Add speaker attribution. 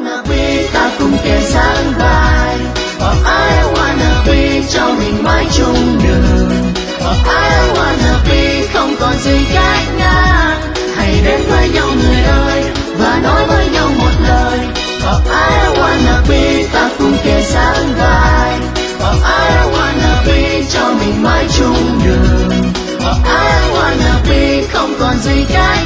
Speaker 1: wanna be, ta cùng kề sát vai. I wanna be, cho mình mãi chung đường. I wanna be, không còn gì cách ngăn. Hãy đến với nhau người ơi, và nói với nhau một lời. I wanna be, ta cùng kề sát vai. I wanna be, cho mình mãi chung đường. I wanna be, không còn gì cách